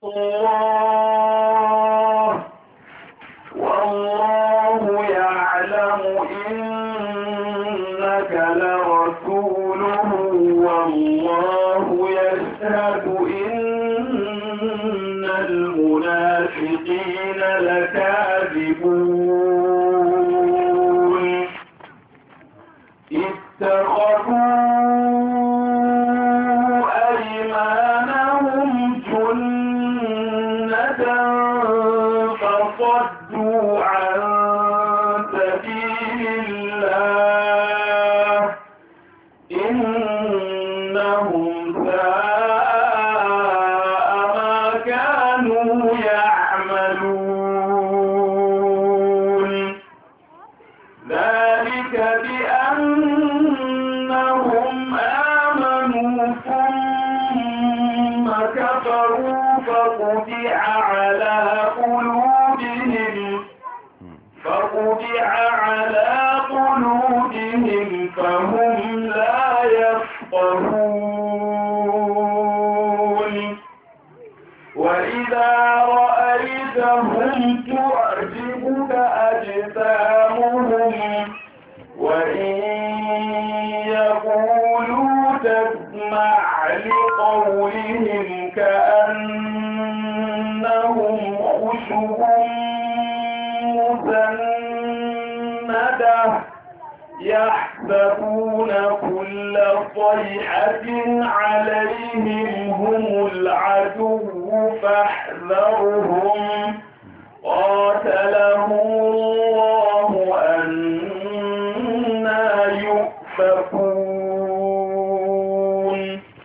الله والله يعلم إنك لرسوله والله يشهد إن المنافقين لكاذبون اتخذوا أيمانهم جنة فصدوا عن سبيل الله إنهم ساء ما كانوا يعملون ذلك بأنهم آمنوا ثم كفروا فطبع على قلوبهم فهم لا يفقهون وإذا رأيتهم تعجبك أجسامهم وإن يقولوا تسمع لقولهم كأنهم خشب مسندة يحسبون كل صيحة عليهم هم العدو فاحذرهم قاتلهم الله أنى يؤفكون.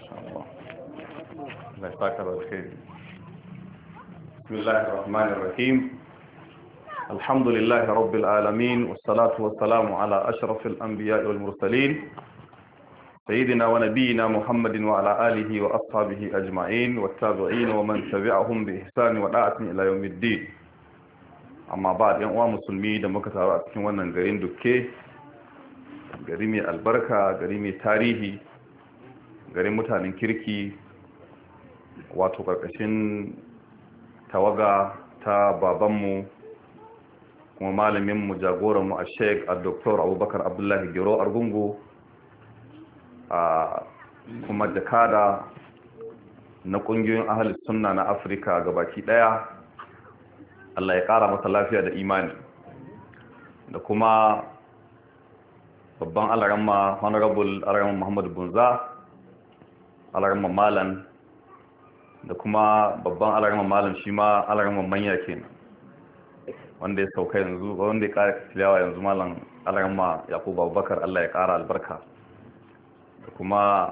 بسم الله الرحمن الرحيم الحمد لله رب العالمين والصلاة والسلام على أشرف الأنبياء والمرسلين سيدنا ونبينا محمد وعلى آله وأصحابه أجمعين والتابعين ومن تبعهم بإحسان وداعة إلى يوم الدين أما بعد يا مسلمي da muka taru a cikin wannan garin Dukke gari mai albarka gari mai tarihi garin mutanen kirki wato karkashin tawaga ta babanmu kuma malaminmu jagoranmu a sheik a doktor abubakar abdullahi gero argungu a kuma jakada na kungiyoyin ahalis sunna na afirka gabaki daya Allah ya kara masa lafiya da imani da kuma babban alaramma honorable alaramma muhammadu bunza alaramma malan da kuma babban alaramma malan shi ma alaramma manya kenan wanda ya sauka yanzu wanda ya kara tilawa yanzu malam alaramma yakubu abubakar Allah ya kara albarka da kuma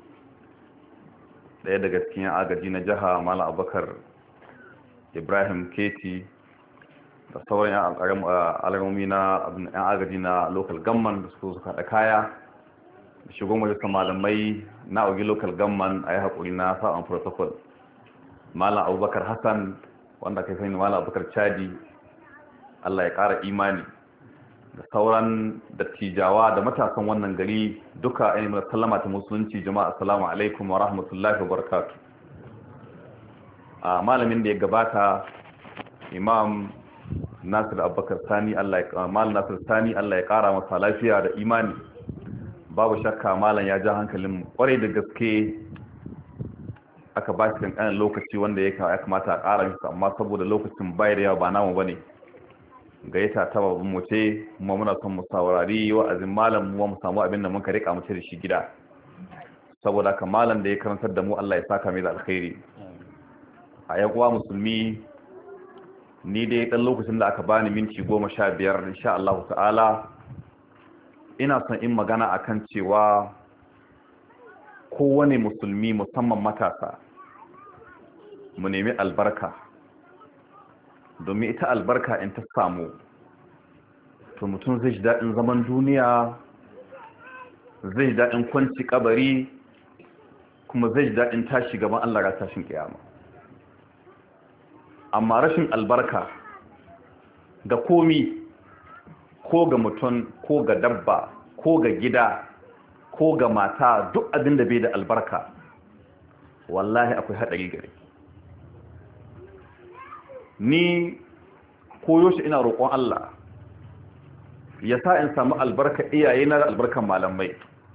daya daga cikin agaji na jiha malam abubakar ibrahim keti da sauran alarammomi na yan agaji na local government da suka haɗa kaya da shigo majalisar malamai na ogi local government a yi haƙuri na sa'an protocol malam abubakar hassan wanda kai sani malam abubakar chadi Allah ya ƙara imani da sauran dattijawa da matasan wannan gari duka ainihin mai sallama ta musulunci jama'a assalamu alaikum wa rahmatullahi wa barakatu. A malamin da ya gabata imam Nasir Abubakar Sani malam Nasir Sani Allah ya ƙara masa lafiya da imani babu shakka malam ya ja hankalin kwarai da gaske aka ba shi kankanin lokaci wanda ya kamata a ƙara masa amma saboda lokacin bayar yawa ba namu bane gayyata ta babban mu ce kuma muna son mu saurari wa'azin malam mu samu abin da muka rika mu ce da shi gida saboda haka malam da ya karantar da mu Allah ya saka mai da alkhairi a yan uwa musulmi ni dai dan lokacin da aka bani minti 15 insha Allah ta'ala ina son in magana akan cewa kowane musulmi musamman matasa mu nemi albarka domin ita albarka in ta samu to mutum zai ji daɗin zaman duniya zai ji daɗin kwanci kabari kuma zai ji daɗin tashi gaban Allah ga tashin kiyama amma rashin albarka ga komi ko ga mutum ko ga dabba ko ga gida ko ga mata duk abin da bai da albarka wallahi akwai haɗari gare ni koyo shi ina roƙon Allah ya sa in samu albarka iyaye na da albarkan malamai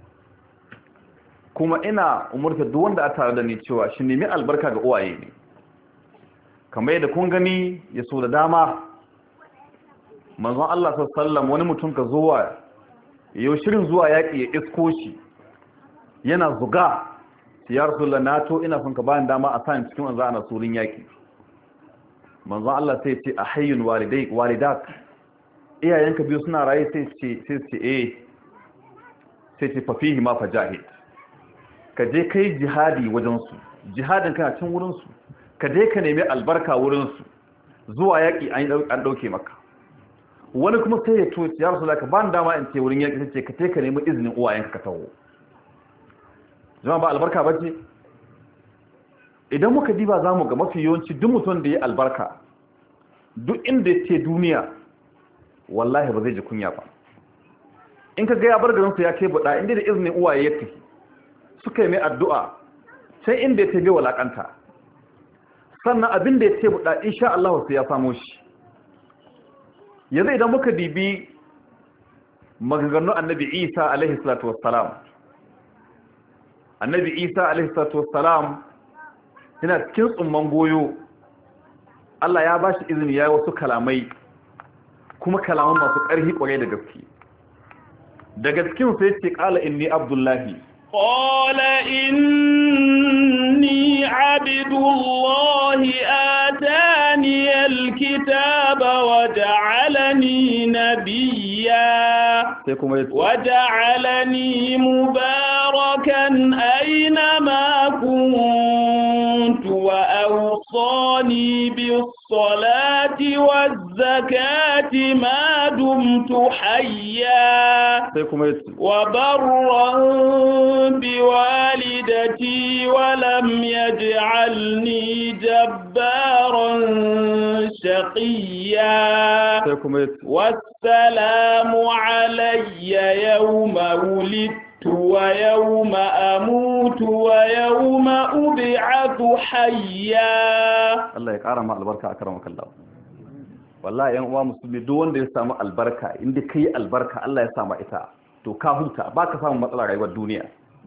kuma ina umurta duk wanda a tare da ni cewa shi nemi albarka ga uwaye ne kamar yadda kun gani ya so da dama manzon Allah sallallahu alaihi wasallam wani mutum ka zuwa yau shirin zuwa yaƙi ya isko shi yana zuga ya rasulullah na to ina son ka bani dama a sa cikin wanzu ana surin yaƙi manzon Allah sai ce a hayyun walidat iyayenka biyu suna raye sai ce sai ce fafihi ma fajahid ka je kai jihadi wajensu jihadin kana cin wurinsu ka je ka nemi albarka wurinsu zuwa yaƙi an ɗauke maka wani kuma sai ya to ya rasu ka ba ni dama in ce wurin yaƙi sai ce ka ce ka nemi izinin uwayenka ka taho jama'a ba albarka ba ce idan muka diba za mu ga mafi yawanci duk mutum da ya albarka duk inda ya ce duniya wallahi ba zai ji kunya ba in ka ga ya bar garinsa ya kai buɗa inda da izinin uwaye ya tafi suka yi mai addu'a sai inda ya ce bai walakanta sannan abin da ya ce buɗa insha Allah sai ya samu shi yanzu idan muka dibi maganganun annabi Isa alaihi salatu wassalam annabi Isa alaihi salatu wassalam yana cikin tsumman goyo Allah ya bashi izini yayi wasu kalamai kuma kalaman masu ƙarfi ƙwarai da gaske daga cikin sai ce qala inni abdullahi qala inni abdullahi atani alkitaba wa ja'alani nabiyya sai kuma waja'alani mubarakan aina ma kuntu wa awsani bis-salati waz-zakati ma dumtu hayya sai kuma wa barran biwalidati wa lam yaj'alni jabbaran shaqiyya sai kuma والسلام علي يوم ولدت ويوم أموت ويوم أبعث حيا Allah ya ƙara ma albarka akramaka Allah wallahi yan uwa musulmi duk wanda ya samu albarka inda kai albarka Allah ya sama ita to ka huta baka samu matsalar rayuwar duniya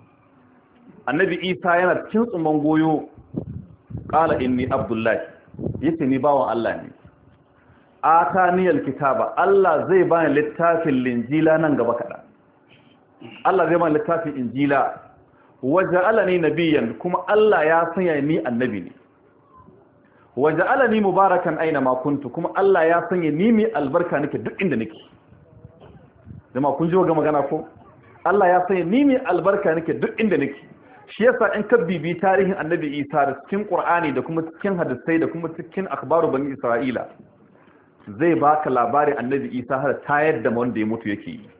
annabi Isa yana cikin tsumman goyo qala inni abdullahi yace ni bawan Allah ne ataniyal kitaba Allah zai bani littafin linjila nan gaba kada Allah zai bani littafin injila waja'alani nabiyyan kuma Allah ya sanya ni annabi ne waja'alani mubarakan aina ma kuntu kuma Allah ya sanya ni mai albarka nake duk inda nake jama'a kun ji ga magana ko Allah ya sanya ni mai albarka nake duk inda nake shi yasa in ka bibi tarihin annabi Isa da cikin Qur'ani da kuma cikin hadisai da kuma cikin akhbaru bani Isra'ila zai baka labari annabi Isa har tayar da wanda ya mutu yake yi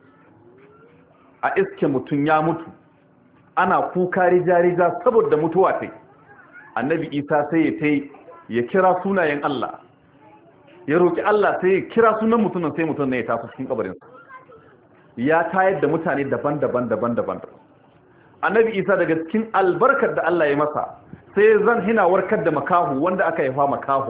a iske mutun ya mutu ana kuka rija saboda mutuwa tai annabi Isa sai ya kira sunayen Allah ya roki Allah sai ya kira sunan mutumin sai mutum ne ya taso cikin kabarin ya tayar da mutane daban-daban annabi Isa daga cikin albarkar da Allah ya masa sai zan hina warkar da makahu wanda aka haifa makahu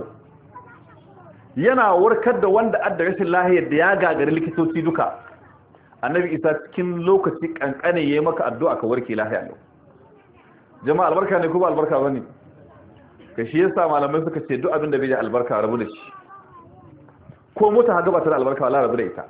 yana warkar da wanda adda rashin lahiyar da ya gagari likitoci duka annabi Isa cikin lokaci kankane yayi maka addu'a ka warke lahiya lau jama'a albarka ne ko ba albarka bane ka shi yasa malamai suka ce duk abin da bai da albarka rabu da shi ko mota ha gaba ta da albarka wala rabu da ita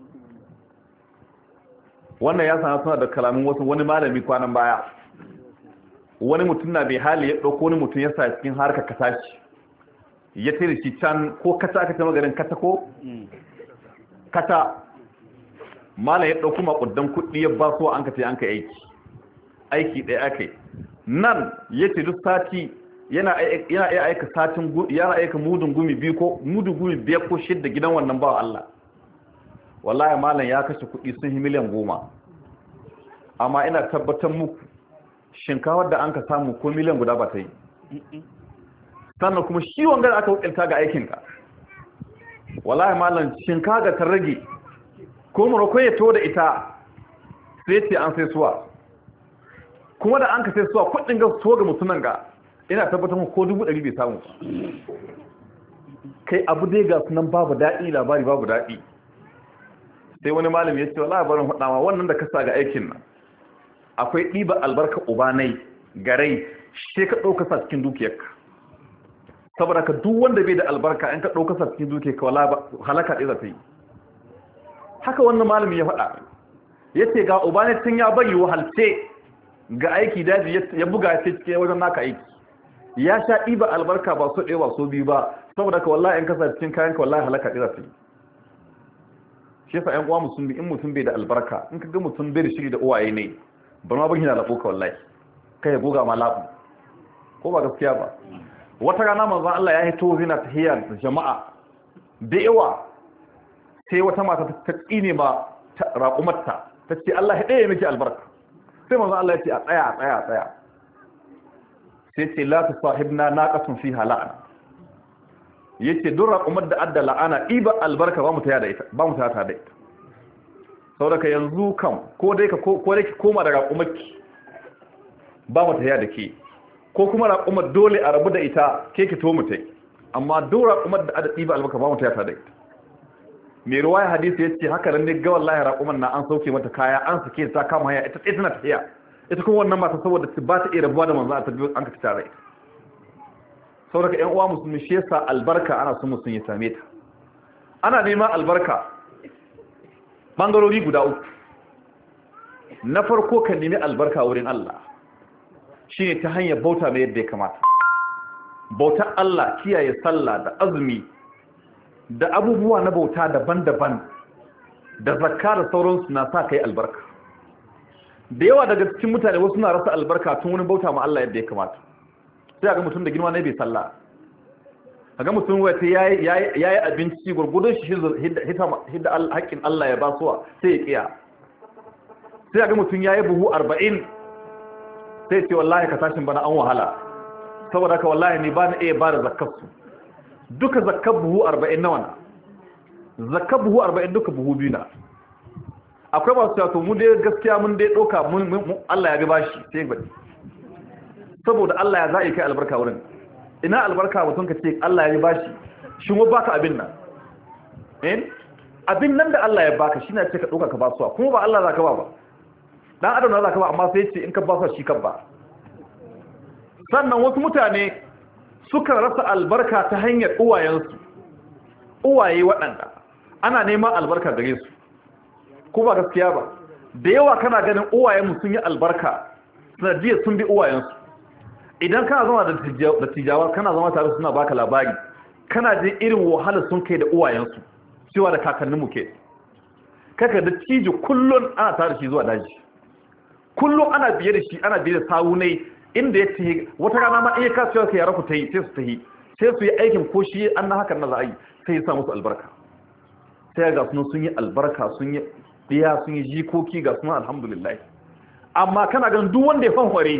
wannan ya sana suna da kalamin wasu wani malami kwanan baya wani mutum na bai hali ya dauko wani mutum ya sa cikin harkar kasashi ya tare shi can ko kata aka tama garin kata ko kata malam ya dauko makudan kudi ya ba so an ka an ka aiki ɗaya akai nan yace duk sati yana aika satin yana aika mudun gumi biyu ko mudun gumi biyar ko shidda gidan wannan bawa Allah wallahi malam ya kashe kudi sun yi miliyan 10 amma ina tabbatar muku shinkawar da an ka samu ko miliyan guda ba ta yi sannan kuma shi wanga da aka wakilta ga aikinka wallahi malam shinkaga ta rage ko murako ya to da ita sai ce an sai suwa kuma da an ka sai suwa kudin ga so ga mutunan ga ina tabbatar muku ko 100 bai samu kai abu dai ga sunan babu daɗi labari babu daɗi. Sai wani malami ya ce wallahi barin faɗa wannan da ka sa ga aikin nan akwai ɗiba albarka ubanai garai sai ka ɗauka sa cikin dukiyarka, saboda ka duk wanda bai da albarka in ka ɗauka sa cikin dukiyarka wala halaka ɗaya za ta yi. Haka wannan malami ya faɗa, ya ce ga ubanai tun ya bari wahalce ga aiki daji ya buga ya ce cikin wajen naka aiki, ya sha ɗiba albarka ba so ɗaya ba so biyu ba, saboda ka wallahi in ka sa cikin kayanka wallahi halaka ɗaya za ta yi. Shi yasa ƴan uwa musulmi in mutum bai da albarka in ka ga mutum bai da shiri da uwaye ne ba ma bagina labo ka wallahi kai ya goga ma labu ko ba gaskiya ba. Wata rana manzon Allah ya hito zina tahiyya da jama'a da yawa, sai wata mata ta tsine ma raƙumarta ta ce Allah ya ɗaya miki albarka. Sai manzon Allah ya ce a tsaya sai ce la tusahibna naqatun fiha la'ana, yace duk raƙumar da adda la'ana iba albarka ba mu taya da ita ba mu taya ta da ita. Saboda yanzu kam ko dai ki koma da raƙumarki ba mu taya da ke, ko kuma raƙumar dole a rabu da ita ke ki to mutai, amma duk raƙumar da adda iba albarka ba mu taya ta da ita. Mai ruwaya hadisi yace haka nan ne ga wallahi raƙumar na an sauke mata kaya an sake ta kama haya ita tana tafiya, ita kuma wannan mata saboda ba ta iya rabuwa da manzo a tabbi an ka tare ita. Saboda ƴan uwa musulmi shi yasa albarka ana son musun ya same ta. Ana neman albarka bangarori guda uku. Na farko kan nemi albarka wurin Allah shine ta hanyar bauta mai yadda ya kamata. Bautar Allah, kiyaye sallah da azumi da abubuwa na bauta daban-daban da zakka da sauransu na sa kai albarka. Da yawa daga cikin mutane wasu na rasa albarka tun wani bauta ma Allah yadda ya kamata. Sai ga mutum da girma ne bai sallah, ga mutum wata yayi abinci gurgudun shi hidda haƙƙin Allah ya basuwa sai ya kiya. Sai ga mutum yayi buhu 40 sai ce wallahi ka tashin bana an wahala, saboda ka wallahi ni ba na iya ba da zakkar su duka. zakkar buhu 40 nawa na? Zakkar buhu 40 duka buhu biyu na. Akwai masu cewa to mu dai gaskiya mun dai ɗauka Allah ya bi bashi sai ba, saboda Allah ya za'i kai albarka wurin. Ina albarka mutum ka ce Allah ya yi bashi, shi wa baka abin nan abin nan da Allah ya baka shi na ce ka ɗauka ka ba suwa, kuma ba Allah za ka ba ɗan adam na za ka ba, amma sai ce in ka ba suwa shi kan ba. Sannan wasu mutane suka rasa albarka ta hanyar uwayensu, uwaye waɗanda ana neman albarka gare su ko ba gaskiya ba. Da yawa kana ganin uwayenmu sun yi albarka sanadiyar sun bi uwayensu. Idan kana zama da tijawa kana zama tare suna baka labari, kana jin irin wahala sun kai da uwayensu cewa da kakanninmu ke. Kaka da ciji kullun ana tare shi zuwa daji, kullun ana biye da shi, ana biye da sawu ne inda ya tahi. Wata rana ma iya kasuwa ka yara ku tayi sai su tahi, sai su yi aikin ko shi an na hakan na za a yi sai ya sa musu albarka. Sai ga sun yi albarka, sun yi diya, sun yi jikoki, ga suna alhamdulillah. Amma kana ganin duk wanda ya fanfare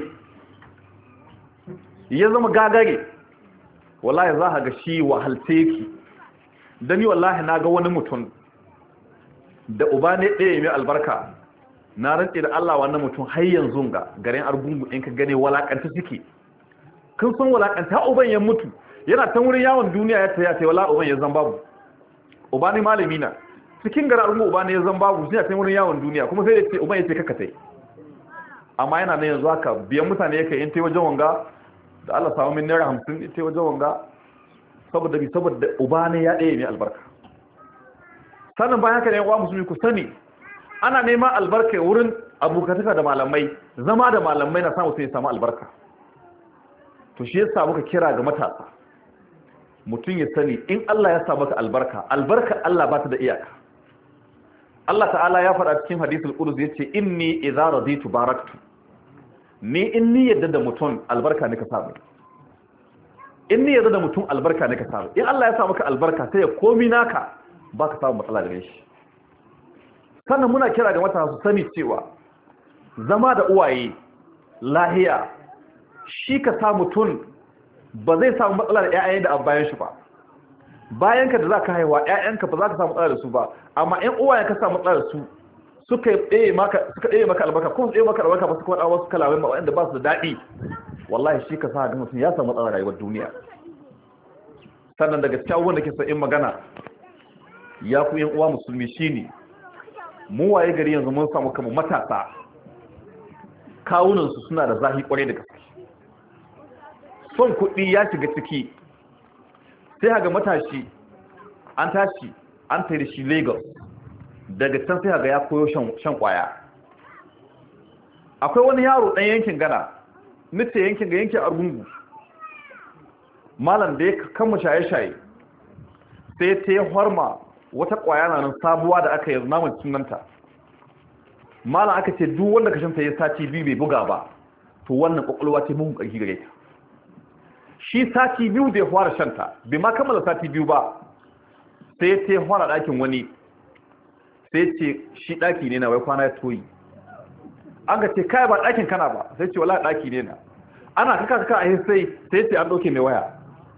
ya zama gagare, wallahi za ka ga shi wahalce ki. Dan ni wallahi na ga wani mutum da uba ne ɗaya mai albarka, na rantse da Allah wannan mutum har yanzu ga garin Argungu in ka gane walakanta suke. Kun san walakanta uban ya mutu yana ta wurin yawon duniya ya taya sai wala uban ya zan babu. Uba ne malami na cikin garin Argungu, uba ne ya zan babu sai ta wurin yawon duniya, kuma sai da ce uban ya ce kaka tai. Amma yana nan yanzu haka biyan mutane yake in tai wajen wanga da Allah samu min naira 50 ita wajen wanga, saboda uba ne ya ɗaya ne albarka. Sannan bayan haka ne uwa musulmi ku sani ana neman albarka wurin abokataka da malamai, zama da malamai na samu sai ya samu albarka. To shi yasa muka kira ga matasa, mutum ya sani in Allah ya sa maka albarka Allah ba ta da iyaka. Allah ta'ala ya faɗa cikin hadisul qudus yace inni idza raditu baraktu, ni in ni yadda da mutum albarka ne ka samu. In ni yadda da mutum albarka ne ka samu. In Allah ya sa maka albarka sai ya komi naka ba ka samu matsala gare shi. Sannan muna kira ga matasa su sani cewa zama da uwaye lahiya shi ka sa mutum ba zai samu matsala da ƴaƴan da bayan shi ba. Bayan ka da za ka haihuwa ƴaƴanka ba za ka samu matsala da su ba, amma ƴan uwayen ka samu matsala da su suka ɗaya maka albarka, kuma ɗaya maka albarka ba su kuma wasu kalamai ba wanda ba su da daɗi, wallahi shi ka sa ga mutum ya samu matsalar rayuwar duniya. sannan daga cikin abubuwan da ke so in magana ya ku yan uwa musulmi shine mu waye gari yanzu mun samu kamar matasa kawunan su suna da zahi kware da gaske son kuɗi ya shiga ciki sai ga matashi an tashi an tayi da shi Lagos daga can sai ga ya koyo shan kwaya. Akwai wani yaro ɗan yankin Gana nace yankin Argungu malam da ya kama shaye-shaye sai ta yi horma wata kwaya na nan sabuwa da aka yi namun sunanta malam aka ce duk wanda kashin ta yi sati biyu bai buga ba to wannan kwakwalwa ce mun ƙarfi gare ta shi sati biyu da ya fara shanta bai ma kammala sati biyu ba sai ta yi fara ɗakin wani sai ce shi ɗaki ne na wai kwana ya toyi an ka ce kai ba ɗakin kana ba sai ce wala ɗaki ne na ana kaka a sai ce an ɗauke mai waya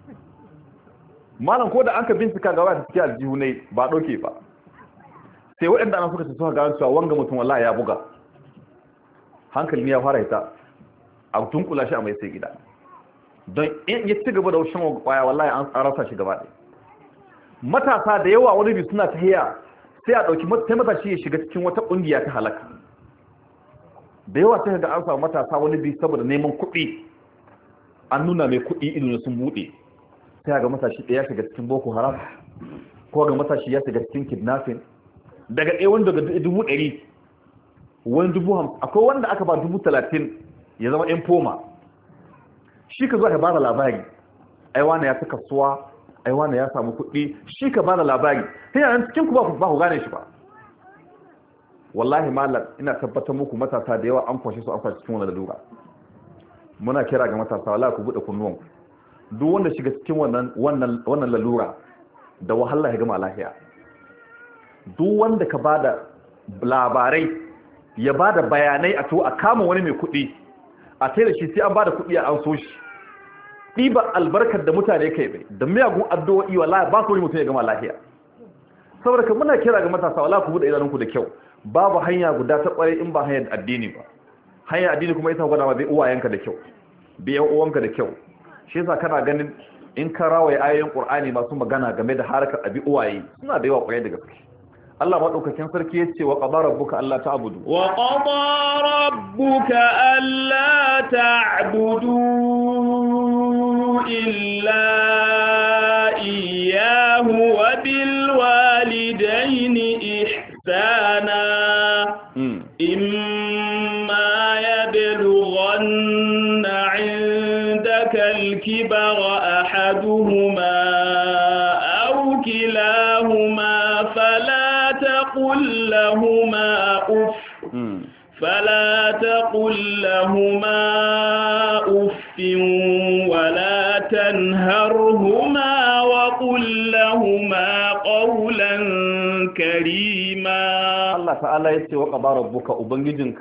malam ko da an ka bincika ga waya ta cikin aljihu ne ba ɗauke ba sai waɗanda ana suka ce suka gano cewa wanga mutum wallahi ya buga hankali ne ya fara ita a tunkula shi a mai sai gida don in ya ci gaba da shan kwaya wallahi an rasa shi gaba ɗaya matasa da yawa wani bi suna tahiya sai a ɗauki sai matashi ya shiga cikin wata ƙungiya ta halaka da yawa sai ga an samu matasa wani bi saboda neman kuɗi an nuna mai kuɗi ido sun buɗe sai ga matashi ɗaya shiga cikin boko haram ko ga matashi ya shiga cikin kidnapping daga ɗaya wanda daga 100,000 wani 50,000 akwai wanda aka ba 30,000 ya zama ɗan foma shi ka zo ka ba da labari ai wani ya fi kasuwa ai wani ya samu kuɗi shi ka ba da labari sai yana cikin ku ba ku gane shi ba wallahi malam ina tabbatar muku matasa da yawa an kwashe su an kwashe cikin wannan lalura muna kira ga matasa wallahi ku bude kunnuwan duk wanda shiga cikin wannan lalura da wahala ya gama lafiya duk wanda ka bada labarai ya bada bayanai a to a kama wani mai kuɗi a tai da shi sai an bada kuɗi a an so shi ɗiba albarkar da mutane kai bai da miyagun addu'o'i wallahi ba ku mutum ya gama lafiya saboda kan muna kira ga matasa wallahi ku bude idanunku da kyau babu hanya guda ta kware in ba hanyar addini ba hanyar addini kuma ita gwada ma bai uwayenka da kyau bai yan uwanka da kyau shi yasa kana ganin in ka rawaye ayoyin Qur'ani masu magana game da harkar abi uwaye suna da yawa kware da gaske Allah madaukakin sarki yace wa qadara rabbuka alla ta'budu wa qadara rabbuka alla ta'budu illa iyyahu wa bil walidayni ihsana imma yablughanna 'indaka al-kibara ahaduhuma aw kilahuma فلا تقل لهما أف ولا تنهرهما وقل لهما قولا كريما الله تعالى يتي وقضى ربك أبنجنك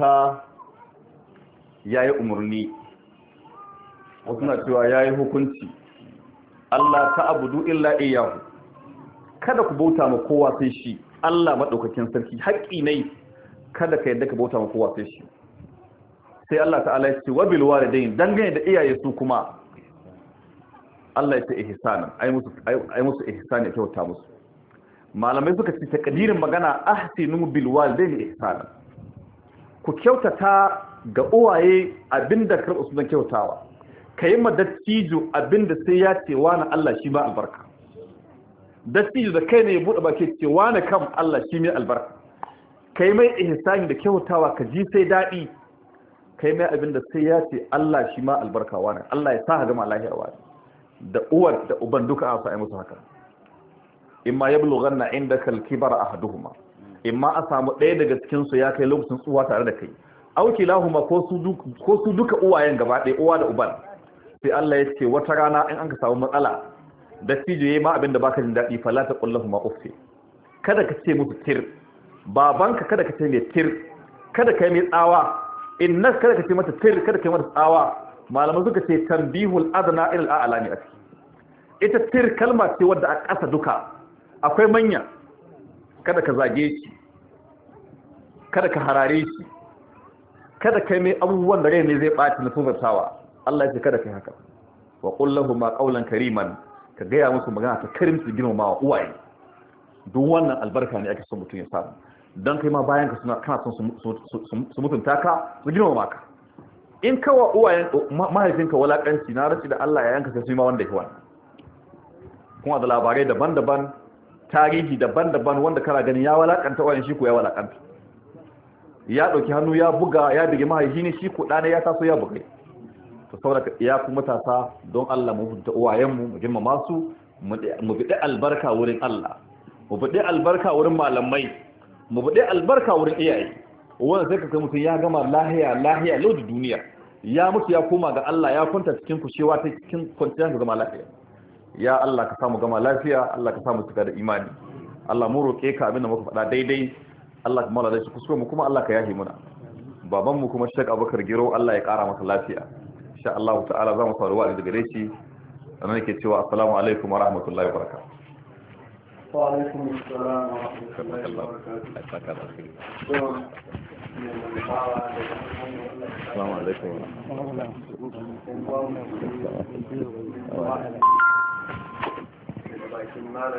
يا أمرني وسنا cewa yayi hukunci Allah ta'budu illa iyyahu kada ku bauta ma kowa sai shi Allah madaukakin sarki haƙi ne kada ka yadda ka bauta ma kowa sai shi sai Allah ta'ala ya ce wa bil walidain dangane da iyaye su kuma Allah ya ce ihsanan ai musu ihsani ya kyauta musu malamai suka ce takdirin magana ahsinu bil walidain ihsanan ku kyautata ga uwaye abinda kar usulan kyautawa kai ma dattijo abinda sai ya ce wa na Allah shi ma albarka dattijo da kai ne ya bude baki ce wa na kam Allah shi mai albarka kai mai ihsani da kyautawa ka ji sai dadi kai mai abinda sai ya ce Allah shi ma albarka wa na Allah ya sa ha gama lahiya wa da uwar da uban duka a sa musu haka imma yablughanna indaka al-kibara ahaduhuma imma a samu ɗaya daga cikin su ya kai lokacin tsuwa tare da kai auki lahuma ko su duka uwayen gaba ɗaya uwa da uban sai Allah ya ce wata rana in an ka samu matsala da tijo yayi ma abinda baka jin dadi fala ta qullahuma uffi kada ka ce musu tir babanka kada ka ce mai tir kada kai mai tsawa innas kada ka ce mata tir kada kai mata tsawa malaman suka ce tanbihul adna ila al-a'la ne a ciki ita tir kalma ce wadda a ƙasa duka akwai manya kada ka zage shi kada ka harare shi kada kai mai abubuwan da rai ne zai ɓaci na tuzartawa Allah ya ce kada kai haka wa qul lahumu qawlan kariman ka gaya musu magana ta karimci girmamawa uwaye duk wannan albarka ne ake son mutum ya samu don kai ma bayan ka kana son su mutunta ka su girmama ka in kawa uwayen mahaifinka walakanci na rashi da Allah ya yanka sai su yi ma wanda ya wani kuma da labarai daban-daban tarihi daban-daban wanda kana ganin ya walakanta uwayen shi ko ya walakanta ya dauki hannu ya buga ya bige mahaifi ne shi ko dane ya taso ya buga to saboda ya kuma matasa don Allah mu mutunta uwayen mu girmama su mu bi albarka wurin Allah mu bi albarka wurin malamai mu bi albarka wurin iyaye wanda sai ka kai mutum ya gama lahiya lodi duniya ya mutu ya koma ga Allah ya kwanta cikin kushewa ta cikin kwanciyar ga gama lafiya ya Allah ka samu gama lafiya Allah ka samu cika da imani Allah mu roke ka abinda muka faɗa daidai Allah ka mala da shi kuskure mu kuma Allah ka yahi muna baban mu kuma Sheikh Abubakar Giro Allah ya kara masa lafiya insha Allah ta'ala za mu faru wa'azi daga gare shi sannan nake cewa assalamu alaikum wa rahmatullahi wa barakatuh وعليكم السلام ورحمة الله وبركاته. السلام عليكم ورحمة الله.